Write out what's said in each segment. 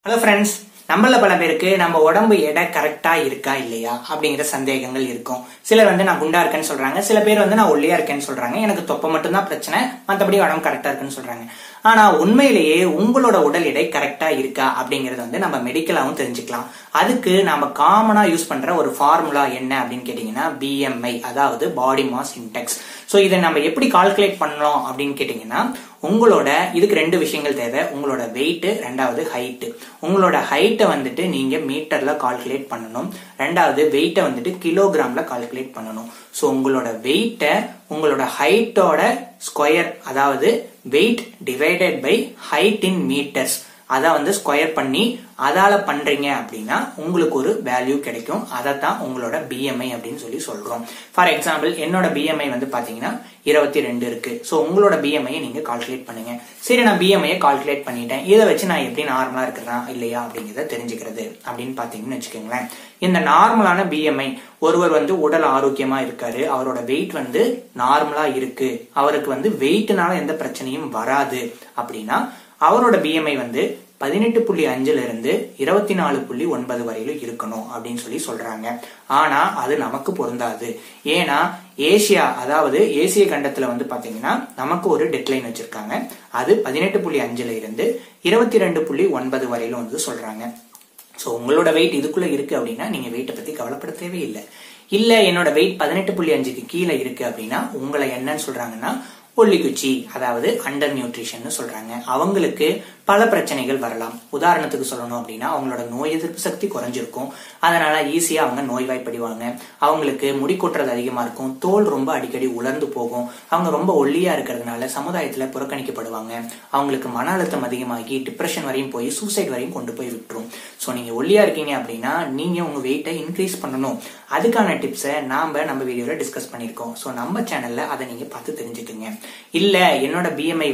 Hello friends, நம்மள பல பேருக்கு நம்ம உடம்பு எடை கரெக்டா இருக்கா இல்லையா அப்படிங்கிற சந்தேகங்கள் இருக்கும். சிலர் நான் குண்டா இருக்கேன்னு சொல்றாங்க, சில பேர் நான் ஒல்லியா இருக்கேன்னு சொல்றாங்க, எனக்கு தொப்பை மட்டும்தான் பிரச்சனை, மற்றபடி உடம்பு கரெக்டா இருக்குன்னு சொல்றாங்க. ஆனா உண்மையிலேயே உங்களோட உடல் எடை கரெக்டா இருக்கா அப்படிங்கறது நம்ம மெடிக்கலாவும் தெரிஞ்சுக்கலாம். அதுக்கு நாம காமனா யூஸ் பண்ற ஒரு ஃபார்முலா என்ன அப்படின்னு கேட்டீங்கன்னா BMI, அதாவது பாடி மாஸ் இண்டெக்ஸ். சோ இதை நம்ம எப்படி கால்குலேட் பண்ணலாம் அப்படின்னு கேட்டீங்கன்னா, உங்களோட இதுக்கு ரெண்டு விஷயங்கள் தேவை. உங்களோட வெயிட், ரெண்டாவது ஹைட். உங்களோட ஹைட்டை நீங்க மீட்டர்ல கால்குலேட் பண்ணணும், ரெண்டாவது வெயிட்டை கிலோகிராம்ல கால்குலேட் பண்ணணும். சோ உங்களோட வெயிட்டை உங்களோட ஹைட்டோட ஸ்கொயர், அதாவது weight divided by height in metres, அதை ஸ்கொயர் பண்ணி அதால பண்றீங்க அப்படின்னா உங்களுக்கு ஒரு வேல்யூ கிடைக்கும். அதைத்தான் உங்களோட BMI அப்படின்னு சொல்றோம். ஃபார் எக்ஸாம்பிள், என்னோட BMI பாத்தீங்கன்னா 22 இருக்கு. சோ உங்களோட BMI நீங்க கால்குலேட் பண்ணுங்க. சரி, நான் BMI கால்குலேட் பண்ணிட்டேன், இதை வச்சு நான் எப்படி நார்மலா இருக்கிறேன் இல்லையா அப்படிங்கறத தெரிஞ்சுக்கிறது அப்படின்னு பாத்தீங்கன்னு வச்சுக்கோங்களேன். இந்த நார்மலான BMI, ஒருவர் உடல் ஆரோக்கியமா இருக்காரு, அவரோட வெயிட் நார்மலா இருக்கு, அவருக்கு வெயிட்னால எந்த பிரச்சனையும் வராது அப்படின்னா அவரோட BMI 18.5 இருந்து 24.9 வரையிலும் இருக்கணும் அப்படின்னு சொல்றாங்க. ஆனா அது நமக்கு பொருந்தாது. ஏன்னா ஏசியா, அதாவது ஏசிய கண்டத்துல பாத்தீங்கன்னா நமக்கு ஒரு டெட்லைன் வச்சிருக்காங்க. அது 18.5 இருந்து 22.9 வரையிலும் சொல்றாங்க. சோ உங்களோட வெயிட் இதுக்குள்ள இருக்கு அப்படின்னா நீங்க வெயிட்டை பத்தி கவலைப்பட தேவையில்லை. இல்ல என்னோட வெயிட் 18.5க்கு கீழே இருக்கு அப்படின்னா உங்களை என்னன்னு சொல்றாங்கன்னா ஒல்லிக்குச்சி, அதாவது அண்டர் நியூட்ரிஷன் சொல்றாங்க. அவங்களுக்கு பல பிரச்சனைகள் வரலாம். உதாரணத்துக்கு சொல்லணும் அப்படின்னா அவங்களோட நோய் எதிர்ப்பு சக்தி குறைஞ்சிருக்கும், அதனால ஈஸியா அவங்க நோய்வாய்ப்படுவாங்க. அவங்களுக்கு முடி கொட்டுறது அதிகமா இருக்கும், தோல் ரொம்ப அடிக்கடி உலர்ந்து போகும், அவங்க ரொம்ப ஒல்லியா இருக்கிறதுனால சமுதாயத்துல புறக்கணிக்கப்படுவாங்க. அவங்களுக்கு மன அழுத்தம் அதிகமாகி டிப்ரெஷன் வரையும் போய் சூசைட் வரையும் கொண்டு போய் விட்டுரும். சோ நீங்க ஒல்லியா இருக்கீங்க அப்படின்னா நீங்க உங்க வெயிட்டை இன்க்ரீஸ் பண்ணணும். அதுக்கான டிப்ஸை நம்ம வீடியோல டிஸ்கஸ் பண்ணிருக்கோம். சோ நம்ம சேனல்ல அதை நீங்க பார்த்து தெரிஞ்சுக்குங்க. இல்ல என்னோட BMI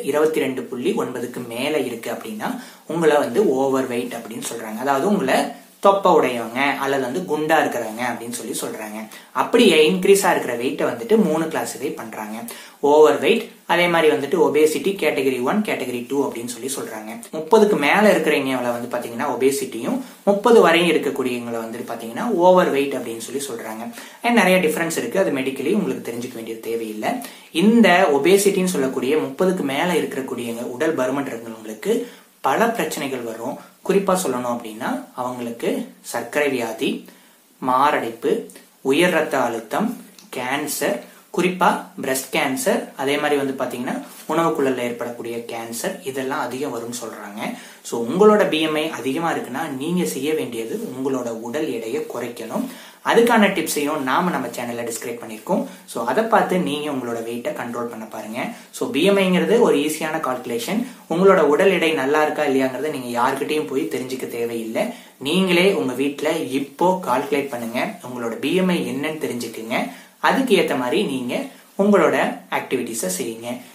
22.9க்கு மேல இருக்கு அப்படின்னா உங்களை ஓவர் வெயிட் அப்படின்னு சொல்றாங்க. அதாவது உங்களை தொப்பை உடையவங்க அல்லது குண்டா இருக்கிறவங்க அப்படின்னு சொல்றாங்க. அப்படியே இன்க்ரீஸா இருக்கிற வெயிட்டை 3 கிளாஸிஃபை பண்றாங்க. ஓவர் வெயிட், அதே மாதிரி ஒபேசிட்டி கேட்டகரி 1, கேட்டகரி 2 அப்படின்னு சொல்றாங்க. 30க்கு மேல இருக்கிறவங்க பாத்தீங்கன்னா ஒபேசிட்டியும், 30 வரையும் இருக்கக்கூடியவங்களை பாத்தீங்கன்னா ஓவர் வெயிட் அப்படின்னு சொல்றாங்க. நிறைய டிஃபரன்ஸ் இருக்கு, அது மெடிக்கலி உங்களுக்கு தெரிஞ்சுக்க வேண்டியது தேவையில்லை. இந்த ஒபேசிட்டின்னு சொல்லக்கூடிய 30க்கு மேல இருக்கக்கூடிய உடல் பருமன் இருக்கிறவங்களுக்கு பல பிரச்சனைகள் வரும். குறிப்பா சொல்லணும் அப்படின்னா அவங்களுக்கு சர்க்கரை வியாதி, மாரடைப்பு, உயர் ரத்த அழுத்தம், கேன்சர், குறிப்பா பிரஸ்ட் கேன்சர், அதே மாதிரி பாத்தீங்கன்னா உணவு குழல்ல ஏற்படக்கூடிய கேன்சர், இதெல்லாம் அதிகம் வரும்னு சொல்றாங்க. சோ உங்களோட BMI அதிகமா இருக்குன்னா நீங்க செய்ய வேண்டியது உங்களோட உடல் எடையை குறைக்கணும். அதுக்கான டிப்ஸையும் நம்ம சேனல்ல டிஸ்கிரைப் பண்ணிருக்கோம். சோ அதை பார்த்து நீங்க உங்களோட வெயிட்டை கண்ட்ரோல் பண்ண பாருங்க. சோ BMIங்கிறது ஒரு ஈஸியான கால்குலேஷன். உங்களோட உடல் எடை நல்லா இருக்கா இல்லையாங்கிறத நீங்க யார்கிட்டயும் போய் தெரிஞ்சுக்க தேவையில்லை. நீங்களே உங்க வீட்டுல இப்போ கால்குலேட் பண்ணுங்க, உங்களோட BMI என்னன்னு தெரிஞ்சுக்குங்க. அதுக்கு ஏத்த மாதிரி நீங்க உங்களோட ஆக்டிவிட்டிஸை செய்யுங்க.